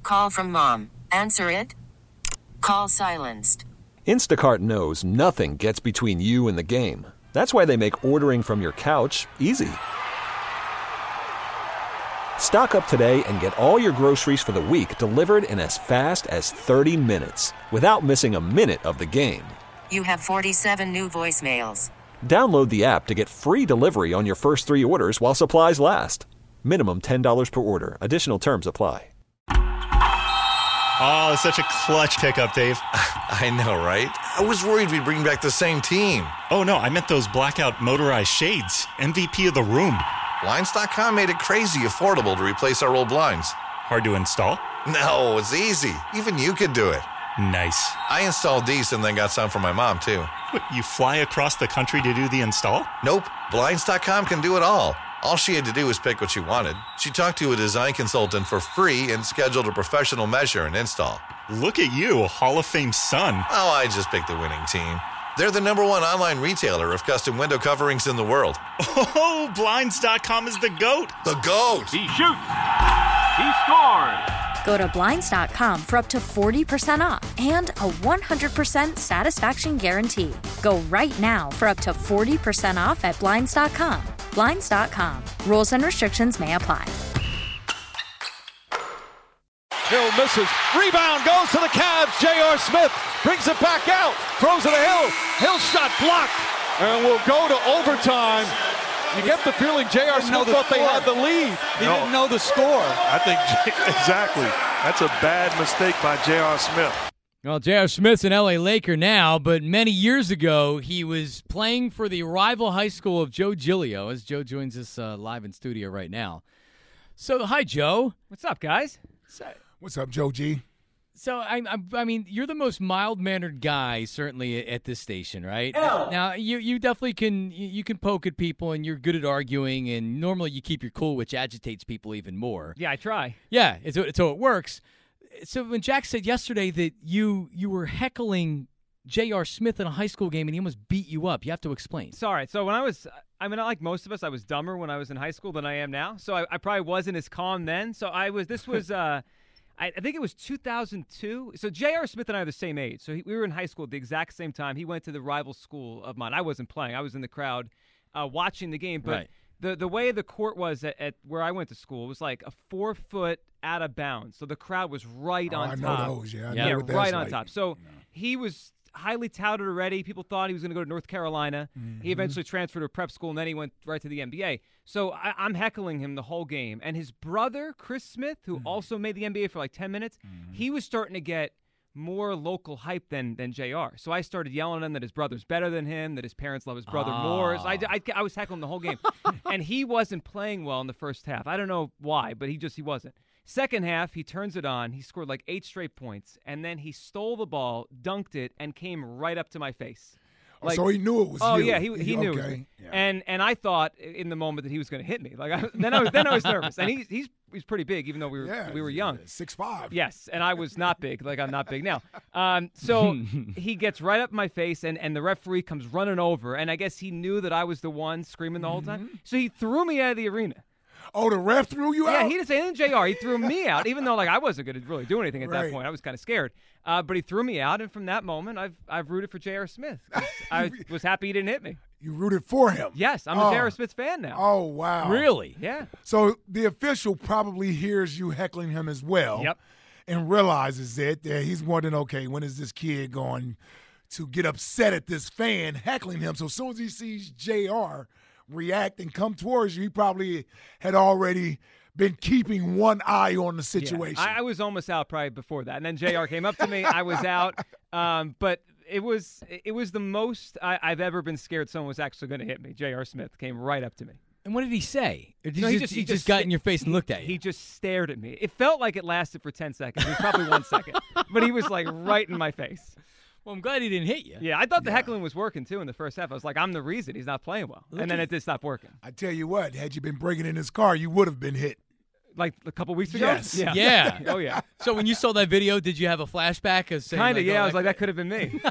Call from mom. Answer it. Call silenced. Instacart knows nothing gets between you and the game. That's why they make ordering from your couch easy. Stock up today and get all your groceries for the week delivered in as fast as 30 minutes without missing a minute of the game. You have 47 new voicemails. Download the app to get free delivery on your first 3 orders while supplies last. Minimum $10 per order. Additional terms apply. Oh, such a clutch pickup, Dave. I know, right? I was worried we'd bring back the same team. Oh, no, I meant those blackout motorized shades. MVP of the room. Blinds.com made it crazy affordable to replace our old blinds. Hard to install? No, it's easy. Even you could do it. Nice. I installed these and then got some for my mom, too. What, you fly across the country to do the install? Nope. Blinds.com can do it all. All she had to do was pick what she wanted. She talked to a design consultant for free and scheduled a professional measure and install. Look at you, Hall of Fame son. Oh, I just picked the winning team. They're the #1 online retailer of custom window coverings in the world. Oh, Blinds.com is the GOAT. The GOAT. He shoots. He scores. Go to Blinds.com for up to 40% off and a 100% satisfaction guarantee. Go right now for up to 40% off at Blinds.com. Blinds.com. Rules and restrictions may apply. Hill misses. Rebound goes to the Cavs. J.R. Smith brings it back out. Throws it to Hill. Hill shot blocked. And we'll go to overtime. You get the feeling J.R. Smith thought they had the lead. He didn't know the score. I think exactly. That's a bad mistake by J.R. Smith. Well, J.R. Smith's an L.A. Laker now, but many years ago he was playing for the rival high school of Joe Giglio, as Joe joins us live in studio right now. So, hi, Joe. What's up, guys? What's up, Joe G? So, I mean, you're the most mild-mannered guy, certainly, at this station, right? Now, you definitely can poke at people, and you're good at arguing, and normally you keep your cool, which agitates people even more. Yeah, I try. Yeah, so it works. So when Jack said yesterday that you were heckling J.R. Smith in a high school game and he almost beat you up, you have to explain. Sorry. So when like most of us, I was dumber when I was in high school than I am now. So I probably wasn't as calm then. So I think it was 2002. So J.R. Smith and I are the same age. So we were in high school at the exact same time. He went to the rival school of mine. I wasn't playing. I was in the crowd watching the game. But right. The way the court was at where I went to school was like a 4-foot out of bounds. So the crowd was right on top. I know those, yeah. Yeah, right on top. So he was highly touted already. People thought he was going to go to North Carolina. Mm-hmm. He eventually transferred to a prep school, and then he went right to the NBA. So I'm heckling him the whole game. And his brother, Chris Smith, who also made the NBA for like 10 minutes, he was starting to get more local hype than JR. So I started yelling at him that his brother's better than him, that his parents love his brother more. So I was heckling the whole game. And he wasn't playing well in the first half. I don't know why, but he wasn't. Second half, he turns it on. He scored like 8 straight points, and then he stole the ball, dunked it, and came right up to my face. Like, so he knew it was you. Oh, yeah, he knew. Okay. And I thought in the moment that he was going to hit me. Then I was nervous. And he's pretty big, even though we were young. 6'5". Yes, and I was not big. Like I'm not big now. So he gets right up my face, and the referee comes running over. And I guess he knew that I was the one screaming the whole time. So he threw me out of the arena. Oh, the ref threw you out? Yeah, he didn't say anything, JR. He threw me out, even though I wasn't going to really do anything at that point. I was kind of scared. But he threw me out, and from that moment, I've rooted for J.R. Smith. I was happy he didn't hit me. You rooted for him? Yes, I'm a J.R. Smith fan now. Oh, wow. Really? Yeah. So the official probably hears you heckling him as well. Yep. And realizes that he's wondering, okay, when is this kid going to get upset at this fan heckling him? So as soon as he sees J.R. react and come towards you, he probably had already been keeping one eye on the situation. Yeah, I was almost out probably before that. And then JR came up to me. I was out. But it was the most I've ever been scared someone was actually going to hit me. J.R. Smith came right up to me. And what did he say? Or did he just got in your face and looked at you? He just stared at me. It felt like it lasted for 10 seconds. It was probably 1 second. But he was like right in my face. Well, I'm glad he didn't hit you. Yeah, I thought the heckling was working, too, in the first half. I was like, I'm the reason he's not playing well. And then it did stop working. I tell you what, had you been breaking in his car, you would have been hit. Like a couple weeks ago? Yes. Yeah. Oh, yeah. So when you saw that video, did you have a flashback of saying kind of, yeah. I was like, that could have been me.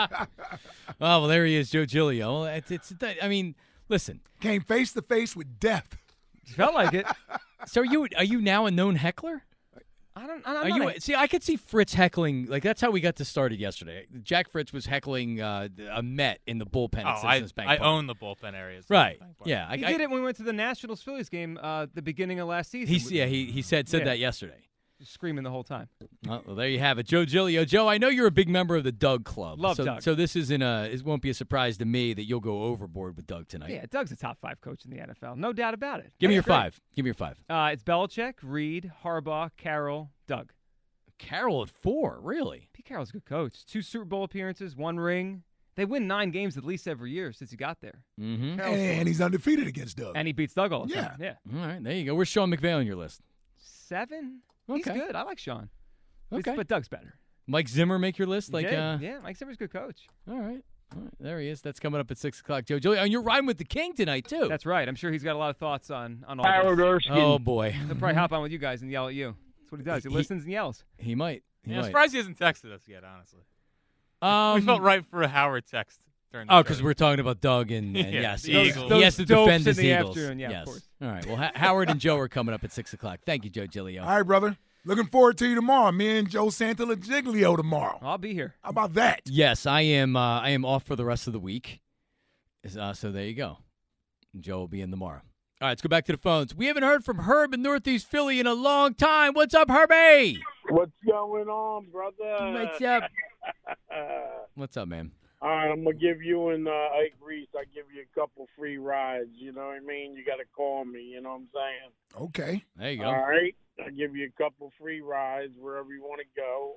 Well, there he is, Joe Giglio. I mean, listen. Came face to face with death. Felt like it. So are you now a known heckler? See, I could see Fritz heckling. Like, that's how we got started yesterday. Jack Fritz was heckling a Met in the bullpen at Citizens Bank I Park. own the bullpen areas. Right. Yeah. He did it when we went to the Nationals-Phillies game the beginning of last season. He said that yesterday. Just screaming the whole time. Well, there you have it. Joe Giglio. Joe, I know you're a big member of the Doug Club. Love Doug. So this it won't be a surprise to me that you'll go overboard with Doug tonight. Yeah, Doug's a top 5 coach in the NFL. No doubt about it. Give me your 5. Give me your 5. It's Belichick, Reed, Harbaugh, Carroll, Doug. Carroll at 4, really? Pete Carroll's a good coach. 2 Super Bowl appearances, 1 ring. They win 9 games at least every year since he got there. Mm-hmm. And he's undefeated against Doug. And he beats Doug all the time. Yeah. All right, there you go. Where's Sean McVay on your list? 7? Okay. He's good. I like Sean. Okay. But Doug's better. Mike Zimmer make your list? Yeah, Mike Zimmer's a good coach. All right. There he is. That's coming up at 6 o'clock. Joe Giglio. And you're riding with the King tonight, too. That's right. I'm sure he's got a lot of thoughts on all Howard this. Erskine. Oh, boy. He'll probably hop on with you guys and yell at you. That's what he does. He listens and yells. He might. I'm surprised he hasn't texted us yet, honestly. We felt right for a Howard text during the show. because we're talking about Doug and yes, the Eagles. he has to defend his in the Eagles. afternoon. Yeah, yes. of course. All right. Well, Howard and Joe are coming up at 6 o'clock. Thank you, Joe Giglio. All right, brother. Looking forward to you tomorrow. Me and Joe Santamagiglio tomorrow. I'll be here. How about that? Yes, I am. I am off for the rest of the week. So there you go. Joe will be in tomorrow. All right, let's go back to the phones. We haven't heard from Herb in Northeast Philly in a long time. What's up, Herbie? What's going on, brother? What's up? What's up, man? All right, I'm going to give you and Ike Reese, I give you a couple free rides. You know what I mean? You got to call me. You know what I'm saying? Okay. There you go. All right. I'll give you a couple free rides wherever you want to go.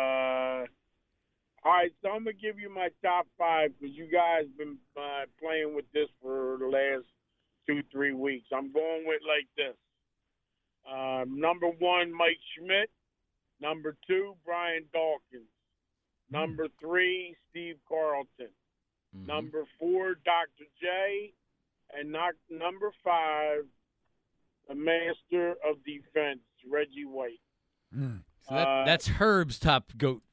All right, so I'm going to give you my top 5 because you guys been playing with this for the last 2-3 weeks. I'm going with like this. Number 1, Mike Schmidt. Number 2, Brian Dawkins. Number 3, Steve Carlton. Number 4, Dr. J. And number 5, the master of defense, Reggie White. So that's Herb's top 5 goat.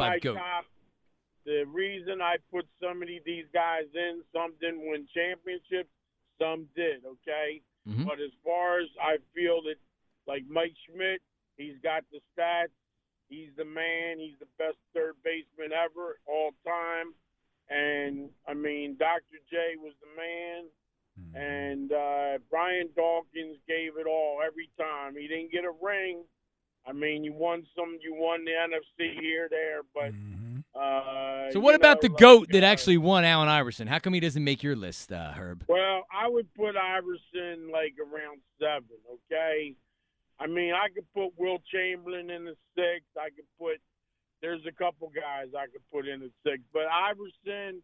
The reason I put some of these guys in, some didn't win championships, some did, okay? Mm-hmm. But as far as I feel that, like Mike Schmidt, he's got the stats. He's the man. He's the best third baseman ever, all time. And, I mean, Dr. J was the man. And Brian Dawkins gave it all every time. He didn't get a ring. I mean, you won the NFC here, there, but so what about the GOAT that actually won, Allen Iverson? How come he doesn't make your list, Herb? Well, I would put Iverson like around 7, okay? I mean, I could put Will Chamberlain in the 6. There's a couple guys I could put in the 6. But Iverson,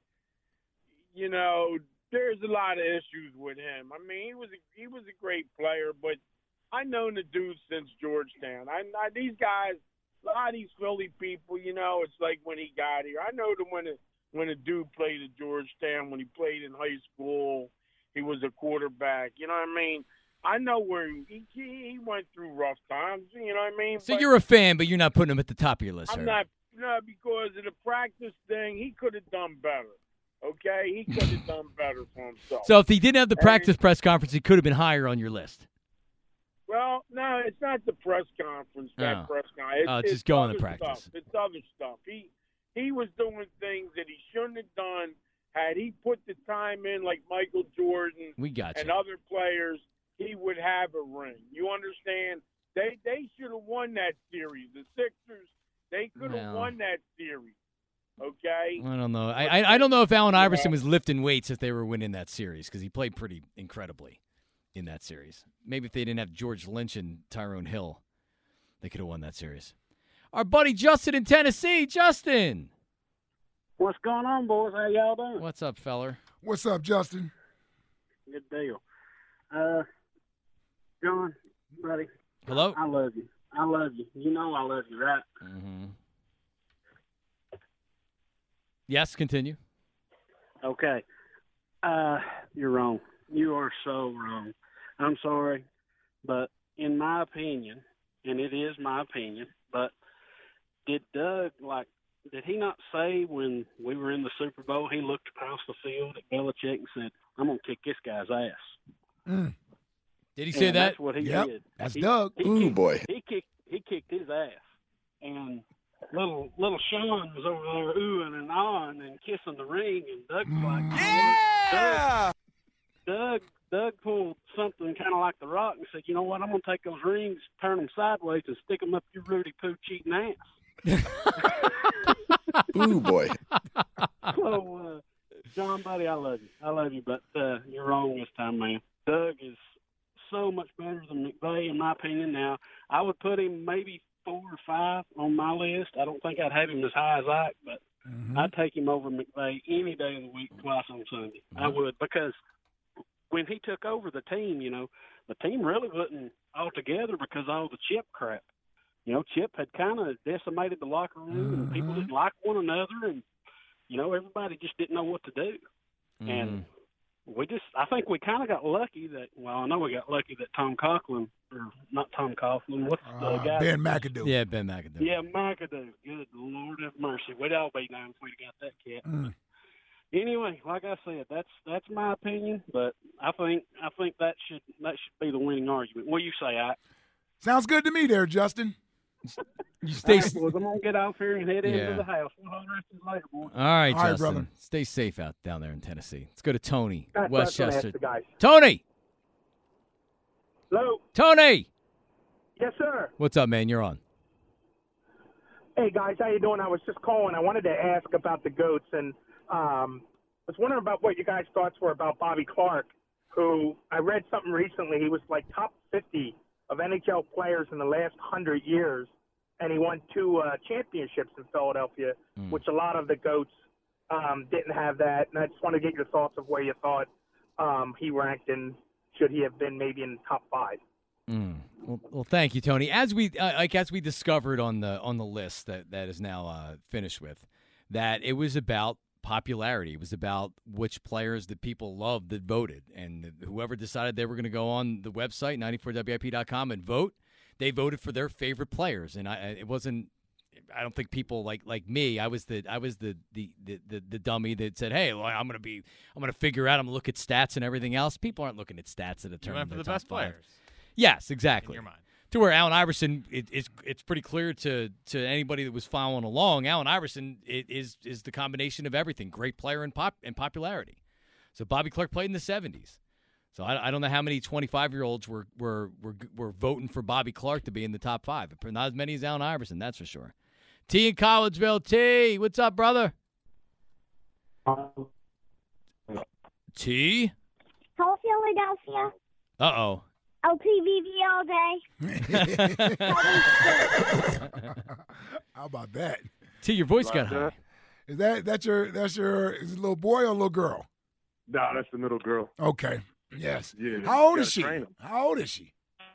you know, there's a lot of issues with him. I mean, he was a great player, but I've known the dude since Georgetown. These guys, a lot of these Philly people, you know, it's like when he got here. I know that when a dude played at Georgetown, when he played in high school, he was a quarterback. You know what I mean? I know where he went through rough times. You know what I mean? So you're a fan, but you're not putting him at the top of your list, I'm Herb. not, no, because of the practice thing, he could have done better. Okay? He could have done better for himself. So if he didn't have the practice press conference, he could have been higher on your list. Well, no, it's not the press conference. It's just going to practice. Stuff. It's other stuff. He was doing things that he shouldn't have done. Had he put the time in like Michael Jordan and other players, he would have a ring. You understand? They should have won that series. The Sixers, they could have won that series. Okay? I don't know. I don't know if Allen Iverson was lifting weights if they were winning that series because he played pretty incredibly in that series. Maybe if they didn't have George Lynch and Tyrone Hill, they could have won that series. Our buddy Justin in Tennessee. Justin. What's going on, boys? How y'all doing? What's up, feller? What's up, Justin? Good deal. John, buddy. Hello? I love you. I love you. You know I love you, right? Mm-hmm. Yes, continue. Okay. You're wrong. You are so wrong. I'm sorry, but in my opinion, and it is my opinion, but did he not say when we were in the Super Bowl, he looked across the field at Belichick and said, I'm going to kick this guy's ass? Did he say that? That's what he did. That's Doug. Boy. He he kicked his ass. And little Sean was over there oohing and ahhing and kissing the ring, and Doug was like, yeah! Doug pulled something kind of like The Rock and said, you know what, I'm going to take those rings, turn them sideways, and stick them up your Rudy Pooch eating ass. Ooh, boy. So, John, buddy, I love you, but you're wrong this time, man. Doug is so much better than McVay, in my opinion. Now, I would put him maybe 4 or 5 on my list. I don't think I'd have him as high as Ike, but I'd take him over McVay any day of the week, twice on Sunday. I would, because when he took over the team, the team really wasn't all together because of all the Chip crap. Chip had kind of decimated the locker room, and people didn't like one another, and, everybody just didn't know what to do. And I think we kind of got lucky that, I know we got lucky that Tom Coughlin, or not Tom Coughlin, what's the guy? Ben McAdoo. Yeah, Ben McAdoo. Yeah, McAdoo. Good Lord have mercy. We'd all be down if we'd got that cat. Anyway, like I said, that's my opinion, but I think that should be the winning argument. What do you say, Ike? Sounds good to me there, Justin. You stay. Right, boys, I'm gonna get off here and head into the house. We'll holler at you later, boys. All right, Justin. Brother. Stay safe out down there in Tennessee. Let's go to Tony, That's Westchester. guys. Tony. Hello. Tony. Yes, sir. What's up, man? You're on. Hey guys, how you doing? I was just calling. I wanted to ask about the GOATs, and was wondering about what you guys' thoughts were about Bobby Clark, who I read something recently. He was like top 50 of NHL players in the last 100 years, and he won 2 championships in Philadelphia, which a lot of the GOATs didn't have that. And I just want to get your thoughts of where you thought he ranked, and should he have been maybe in the top 5. Well, thank you, Tony. As we discovered on the list that is now finished with, that it was about popularity. It was about which players that people loved that voted, and whoever decided they were going to go on the website 94WIP.com and vote, they voted for their favorite players. And it wasn't. I don't think people like me. I was the dummy that said, "Hey, well, I'm going to figure out. I'm going to look at stats and everything else." People aren't looking at stats to determine You went for their the best top 5. players. Yes, exactly. In your mind. To where Allen Iverson, it's pretty clear to anybody that was following along. Allen Iverson is the combination of everything: great player and popularity. So Bobby Clark played in the 70s. So I don't know how many 25-year-olds were voting for Bobby Clark to be in the top 5. Not as many as Allen Iverson, that's for sure. T in Collegeville. T, what's up, brother? T. Call Philadelphia. Uh-oh. LPVV all day. How about that? T, your voice got high. Is that's your is it a little boy or a little girl? No, that's the middle girl. Okay. Yes. Yeah. How old is she? How old is she?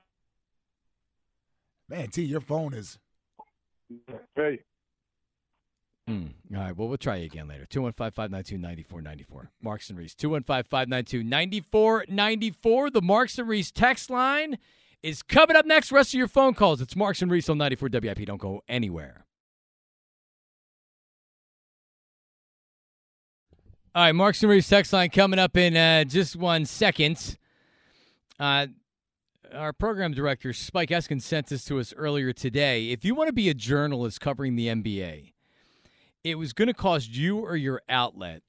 Man, T, your phone is. Hey. All right, well, we'll try you again later. 215-592-9494. Marks and Reese. 215-592-9494. The Marks and Reese text line is coming up next. Rest of your phone calls. It's Marks and Reese on 94 WIP. Don't go anywhere. All right, Marks and Reese text line coming up in just 1 second. Our program director, Spike Eskin, sent this to us earlier today. If you want to be a journalist covering the NBA, it was going to cost you or your outlet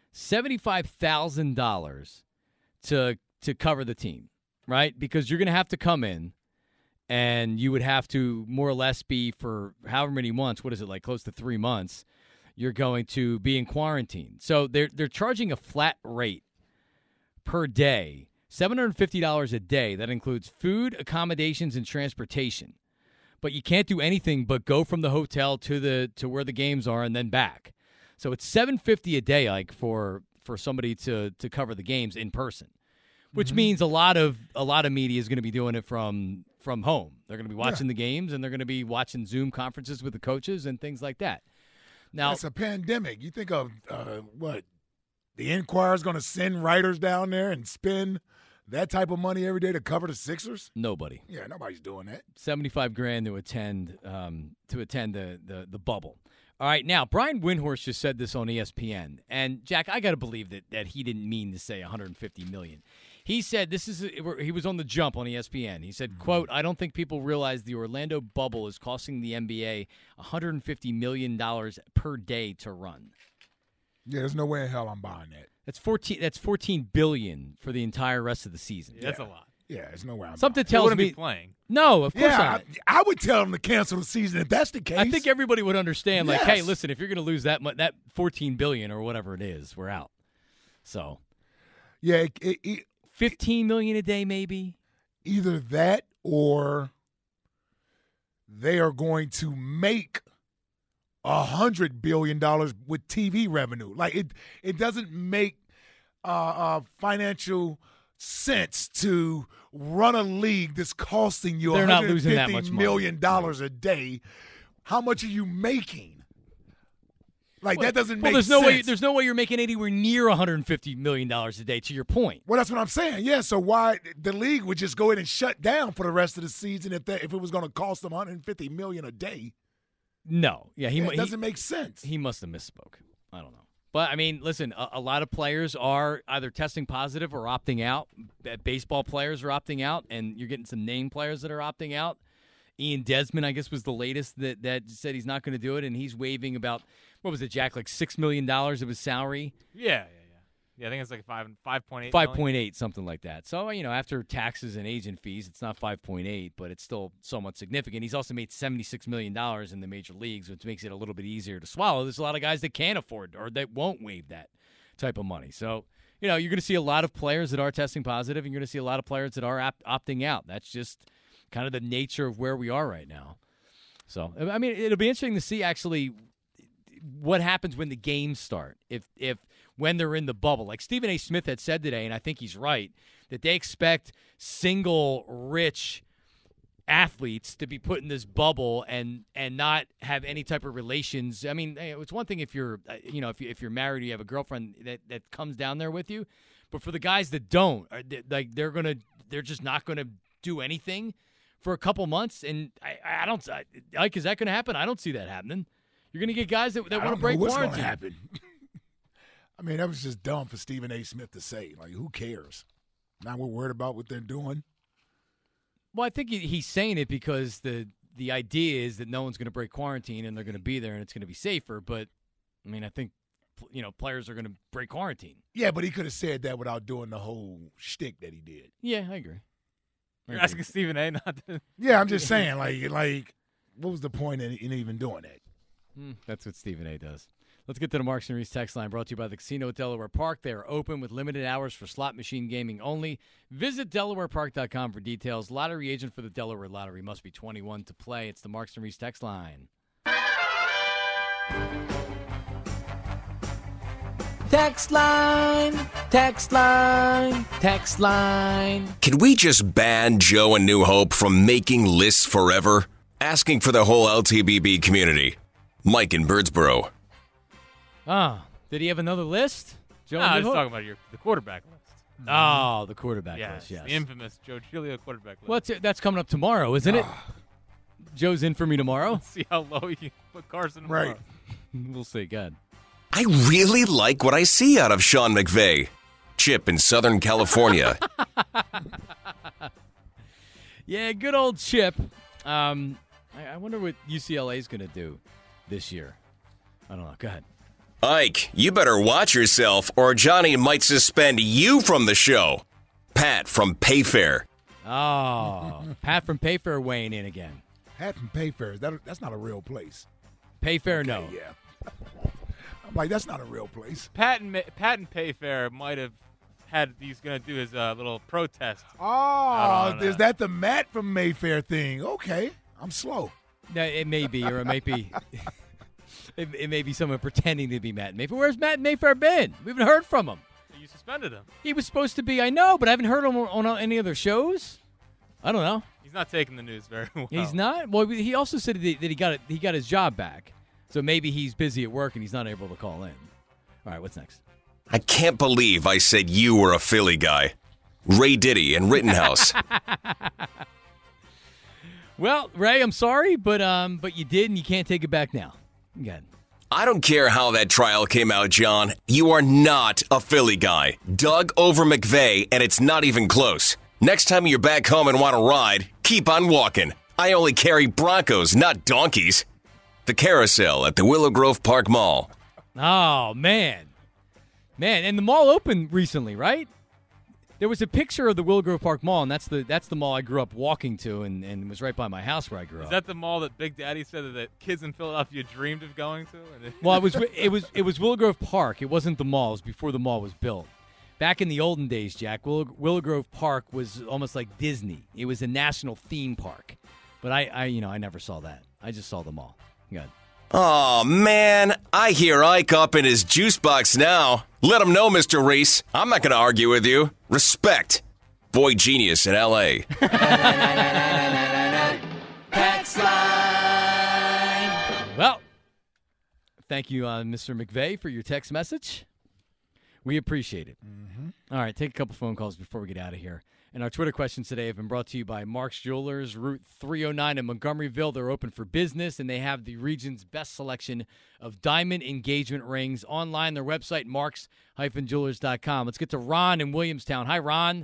$75,000 to cover the team, right? Because you're going to have to come in, and you would have to more or less be for however many months. What is it, like close to 3 months? You're going to be in quarantine. So they're charging a flat rate per day, $750 a day. That includes food, accommodations, and transportation. But you can't do anything but go from the hotel to where the games are and then back. So it's $750 a day, like for somebody to cover the games in person, which means a lot of media is going to be doing it from home. They're going to be watching the games, and they're going to be watching Zoom conferences with the coaches and things like that. Now it's a pandemic. You think of what the Enquirer's going to send writers down there and spend that type of money every day to cover the Sixers? Nobody. Yeah, nobody's doing that. $75,000 to attend the bubble. All right, now Brian Windhorst just said this on ESPN, and Jack, I got to believe that he didn't mean to say $150 million. He said he was on The Jump on ESPN. He said, quote, I don't think people realize the Orlando bubble is costing the NBA $150 million per day to run. Yeah, there's no way in hell I'm buying that. That's $14 billion for the entire rest of the season. Yeah, that's a lot. Yeah, there's no way I'm Something buying tells wouldn't me be playing. No, of course not. I would tell them to cancel the season if that's the case. I think everybody would understand, like, Yes. hey, listen, if you're going to lose that $14 billion or whatever it is, we're out. So, yeah, $15 million a day, maybe. Either that or they are going to make $100 billion with TV revenue. Like it doesn't make financial sense to run a league that's costing you They're not losing that much $150 money. million a day. How much are you making? Like, that doesn't make there's sense. There's no way you're making anywhere near $150 million a day, to your point. Well, that's what I'm saying. Yeah, so why the league would just go ahead and shut down for the rest of the season if it was going to cost them $150 million a day? No. Yeah, it doesn't make sense. He must have misspoke. I don't know. But, I mean, listen, a lot of players are either testing positive or opting out. Baseball players are opting out, and you're getting some name players that are opting out. Ian Desmond, I guess, was the latest that said he's not going to do it, and he's waiving about, what was it, Jack, like $6 million of his salary? Yeah, I think it's like 5.8. 5.8, something like that. So, after taxes and agent fees, it's not 5.8, but it's still somewhat significant. He's also made $76 million in the major leagues, which makes it a little bit easier to swallow. There's a lot of guys that can't afford or that won't waive that type of money. So, you're going to see a lot of players that are testing positive, and you're going to see a lot of players that are opting out. That's just kind of the nature of where we are right now. So, I mean, it'll be interesting to see actually what happens when the games start. If when they're in the bubble. Like Stephen A. Smith had said today, and I think he's right, that they expect single rich athletes to be put in this bubble and not have any type of relations. I mean, it's one thing if you're if you're married, you have a girlfriend that comes down there with you, but for the guys that don't, like they're just not gonna do anything for a couple months. And I don't, like, is that gonna happen? I don't see that happening. You're gonna get guys that want to break what's quarantine. Gonna happen? I mean, that was just dumb for Stephen A. Smith to say. Like, who cares? Now we're worried about what they're doing. Well, I think he's saying it because the idea is that no one's going to break quarantine and they're going to be there and it's going to be safer. But, I mean, I think, players are going to break quarantine. Yeah, but he could have said that without doing the whole shtick that he did. Yeah, I agree. You're asking Stephen A. not to. Yeah, I'm just saying, like, what was the point in even doing that? That's what Stephen A. does. Let's get to the Marks and Reese text line, brought to you by the Casino at Delaware Park. They are open with limited hours for slot machine gaming only. Visit DelawarePark.com for details. Lottery agent for the Delaware Lottery must be 21 to play. It's the Marks and Reese text line. Text line, text line, text line. Can we just ban Joe and New Hope from making lists forever? Asking for the whole LTBB community. Mike in Birdsboro. Did he have another list? Joe, I was talking about the quarterback list. Oh, the quarterback list, yes. The infamous Joe Giglio quarterback list. Well, that's coming up tomorrow, isn't it? Joe's in for me tomorrow. Let's see how low you can put Carson tomorrow. Right. We'll see. God. I really like what I see out of Sean McVay. Chip in Southern California. Yeah, good old Chip. I wonder what UCLA is going to do this year. I don't know. Go ahead. Ike, you better watch yourself or Johnny might suspend you from the show. Pat from Payfair. Oh, Pat from Payfair weighing in again. Pat from Payfair, that's not a real place. Payfair, no. Yeah. I'm like, that's not a real place. Pat and Payfair might have had, he's going to do his little protest. Oh, is that the Matt from Mayfair thing? Okay, I'm slow. No, it may be, or it might be. It may be someone pretending to be Matt Mayfair. Where's Matt Mayfair been? We haven't heard from him. You suspended him. He was supposed to be, I know, but I haven't heard him on any other shows. I don't know. He's not taking the news very well. He's not? Well, he also said that he got his job back. So maybe he's busy at work and he's not able to call in. All right, what's next? I can't believe I said you were a Philly guy. Ray Diddy in Rittenhouse. Well, Ray, I'm sorry, but you did, and you can't take it back now. Go ahead. I don't care how that trial came out, John. You are not a Philly guy. Doug over McVay, and it's not even close. Next time you're back home and want to ride, keep on walking. I only carry Broncos, not donkeys. The carousel at the Willow Grove Park Mall. Oh, man. Man, and the mall opened recently, right? There was a picture of the Willow Grove Park Mall, and that's the mall I grew up walking to, and was right by my house where I grew up. Is that the mall that Big Daddy said that kids in Philadelphia dreamed of going to? Well, it was Willow Grove Park. It wasn't the mall. It was before the mall was built. Back in the olden days, Jack, Willow Grove Park was almost like Disney. It was a national theme park. But I never saw that. I just saw the mall. Good. Oh, man. I hear Ike up in his juice box now. Let him know, Mr. Reese. I'm not going to argue with you. Respect. Boy genius in L.A. Text line. Well, thank you, Mr. McVay, for your text message. We appreciate it. Mm-hmm. All right, take a couple phone calls before we get out of here. And our Twitter questions today have been brought to you by Mark's Jewelers, Route 309 in Montgomeryville. They're open for business, and they have the region's best selection of diamond engagement rings. Online, their website, marks-jewelers.com. Let's get to Ron in Williamstown. Hi, Ron.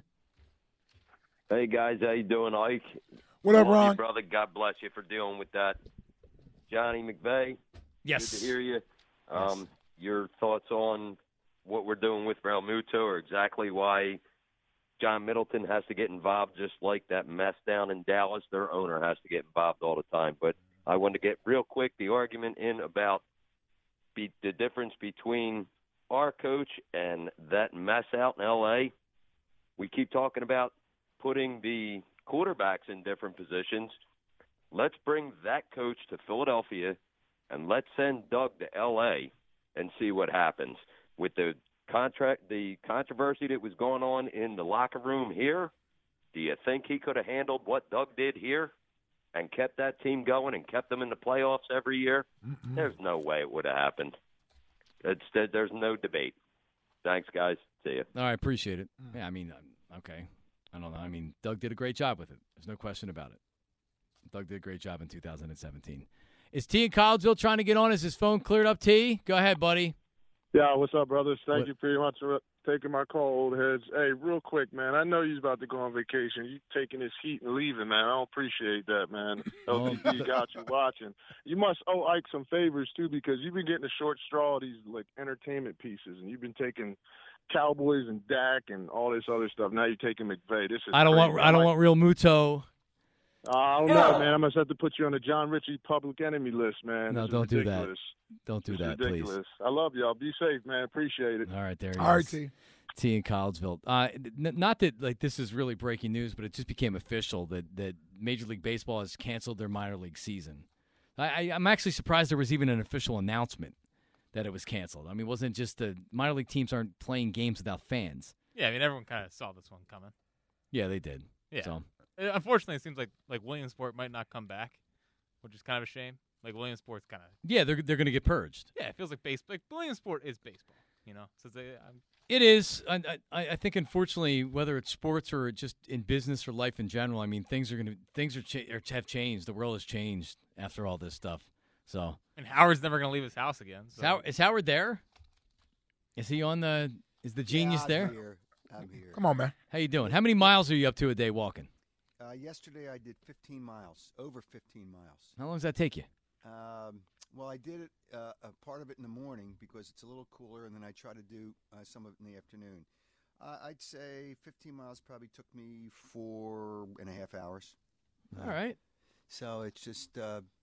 Hey, guys. How you doing, Ike? What up, Ron? Brother, God bless you for dealing with that. Johnny McVay. Yes. Good to hear you. Yes. Your thoughts on what we're doing with Real Muto, or exactly why John Middleton has to get involved, just like that mess down in Dallas. Their owner has to get involved all the time. But I wanted to get real quick the argument in about the difference between our coach and that mess out in L.A. We keep talking about putting the quarterbacks in different positions. Let's bring that coach to Philadelphia, and let's send Doug to L.A. and see what happens. With the controversy that was going on in the locker room here, do you think he could have handled what Doug did here and kept that team going and kept them in the playoffs every year? Mm-mm. There's no way it would have happened. There's no debate. Thanks, guys. See you. All right, appreciate it. Yeah, I mean, okay. I don't know. I mean, Doug did a great job with it. There's no question about it. Doug did a great job in 2017. Is T in Collegeville trying to get on? Is his phone cleared up, T? Go ahead, buddy. Yeah, what's up, brothers? Thank you very much for taking my call, old heads. Hey, real quick, man, I know you're about to go on vacation. You taking this heat and leaving, man. I don't appreciate that, man. LTD got you watching. You must owe Ike some favors, too, because you've been getting a short straw of these, like, entertainment pieces, and you've been taking Cowboys and Dak and all this other stuff. Now you're taking McVay. This is I don't want Real Muto. I don't know, man. I must have to put you on the John Ritchie public enemy list, man. No, don't do that. Don't do that, please. I love y'all. Be safe, man. Appreciate it. All right, there he is. All right, T. T in Collegeville. Not that like this is really breaking news, but it just became official that Major League Baseball has canceled their minor league season. I'm actually surprised there was even an official announcement that it was canceled. I mean, it wasn't just the minor league teams aren't playing games without fans. Yeah, I mean, everyone kind of saw this one coming. Yeah, they did. Yeah. So. Unfortunately, it seems like Williamsport might not come back, which is kind of a shame. Like Williamsport's kind of they're going to get purged. Yeah, it feels like baseball. Like Williamsport is baseball, you know. So it is. I think unfortunately, whether it's sports or just in business or life in general, I mean things have changed. The world has changed after all this stuff. So and Howard's never going to leave his house again. So. Is Howard there? Is he on the? Is the genius there? I'm here. Come on, man. How you doing? How many miles are you up to a day walking? Yesterday I did 15 miles, over 15 miles. How long does that take you? Well, I did it a part of it in the morning because it's a little cooler, and then I try to do some of it in the afternoon. I'd say 15 miles probably took me 4.5 hours. All right. So it's just,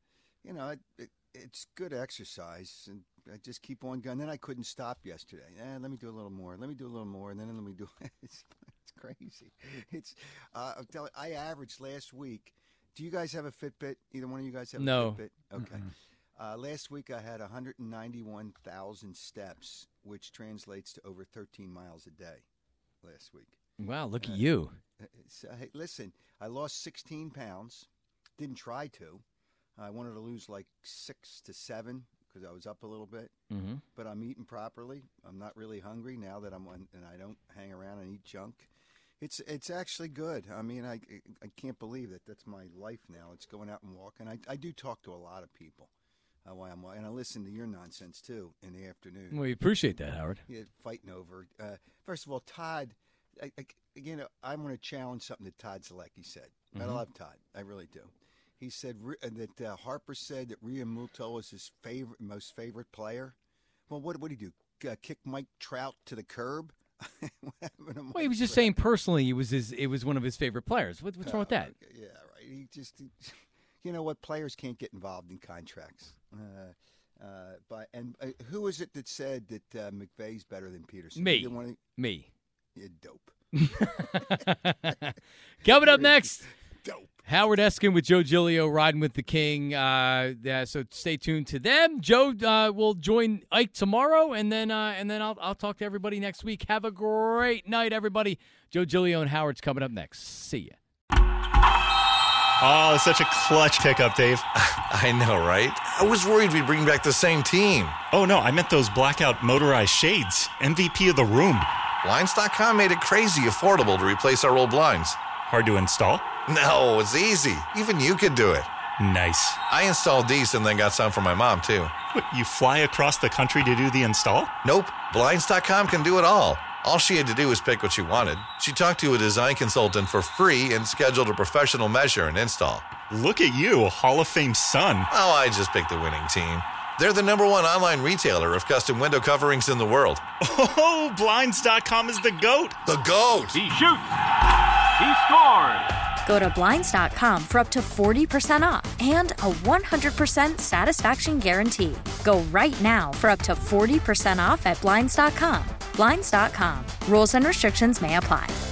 it's good exercise, and I just keep on going. Then I couldn't stop yesterday. Let me do a little more. Let me do a little more, and then let me do it's crazy. It's I'm telling you, I averaged last week. Do you guys have a Fitbit? Either one of you guys have a Fitbit? Okay. Last week I had 191,000 steps, which translates to over 13 miles a day last week. Wow, look at you. So, hey, listen, I lost 16 pounds. Didn't try to. I wanted to lose like 6 to 7 because I was up a little bit. Mm-hmm. But I'm eating properly. I'm not really hungry now that I'm on, and I don't hang around and eat junk. It's actually good. I mean, I can't believe that that's my life now. It's going out and walking. I do talk to a lot of people. why I'm and I listen to your nonsense too in the afternoon. Well, we appreciate that, Howard. Yeah, fighting over. First of all, Todd. I want to challenge something that Todd Zalecki said. I love Todd. I really do. He said that Harper said that Realmuto was his most favorite player. Well, what did he do? Kick Mike Trout to the curb? Well, he was just saying personally, it was one of his favorite players. What's wrong with that? Okay. Yeah, right. He you know what? Players can't get involved in contracts. Who is it that said that McVay's better than Peterson? Me. You're dope. Coming up next, dope. Howard Eskin with Joe Giglio riding with the King. So stay tuned to them. Joe will join Ike tomorrow, and then I'll talk to everybody next week. Have a great night, everybody. Joe Giglio and Howard's coming up next. See ya. Oh, such a clutch pickup, Dave. I know, right? I was worried we'd bring back the same team. Oh, no, I meant those blackout motorized shades. MVP of the room. Blinds.com made it crazy affordable to replace our old blinds. Hard to install? No, it's easy. Even you could do it. Nice. I installed these and then got some for my mom, too. What, you fly across the country to do the install? Nope. Blinds.com can do it all. All she had to do was pick what she wanted. She talked to a design consultant for free and scheduled a professional measure and install. Look at you, Hall of Fame son. Oh, I just picked the winning team. They're the #1 online retailer of custom window coverings in the world. Oh, Blinds.com is the GOAT. The GOAT. He shoots. He scores. Go to Blinds.com for up to 40% off and a 100% satisfaction guarantee. Go right now for up to 40% off at Blinds.com. Blinds.com. Rules and restrictions may apply.